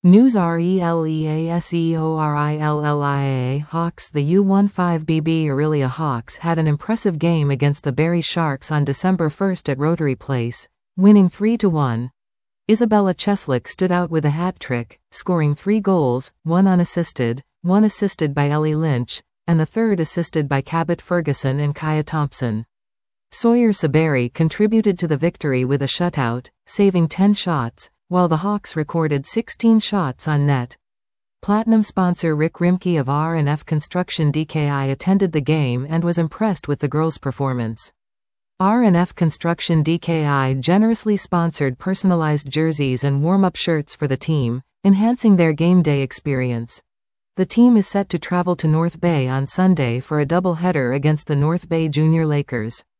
News RELEASEORILLIA Hawks. The U15BB Orillia Hawks had an impressive game against the Barrie Sharks on December 1 at Rotary Place, winning 3-1. Isabella Cheslick stood out with a hat-trick, scoring 3 goals, 1 unassisted, 1 assisted by Ellie Lynch, and the third assisted by Cabot Ferguson and Kaya Thompson. Sawyer Saberi contributed to the victory with a shutout, saving 10 shots, while the Hawks recorded 16 shots on net. Platinum sponsor Rick Rimke of R&F Construction DKI attended the game and was impressed with the girls' performance. R&F Construction DKI generously sponsored personalized jerseys and warm-up shirts for the team, enhancing their game day experience. The team is set to travel to North Bay on Sunday for a doubleheader against the North Bay Junior Lakers.